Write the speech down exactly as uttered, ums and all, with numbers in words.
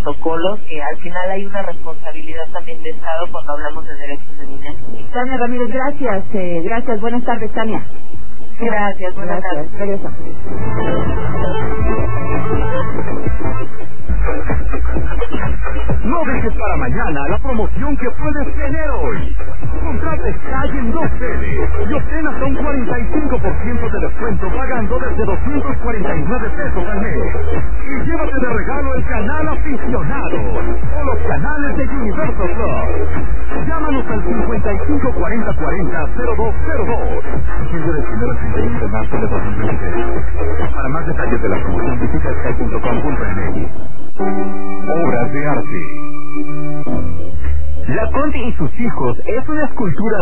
protocolos, que al final hay una responsabilidad también de Estado cuando hablamos de derechos de niñas. Tania Ramírez, gracias, eh, gracias, buenas tardes, Tania. Gracias, buenas gracias. tardes. Regreso. No dejes para mañana la promoción que puedes tener hoy. Contrata Sky en dos sedes y obtén hasta un cuarenta y cinco por ciento de descuento pagando desde doscientos cuarenta y nueve pesos al mes. Y llévate de regalo el canal aficionado o los canales de Universal Plus. Llámanos al cincuenta y cinco cuarenta cuarenta cero dos cero dos. Agente del primero al treinta y uno de marzo de dos mil veinte. Para más detalles de la promoción visita sky punto com punto m x. Obras de arte. La Conti y sus hijos es una escultura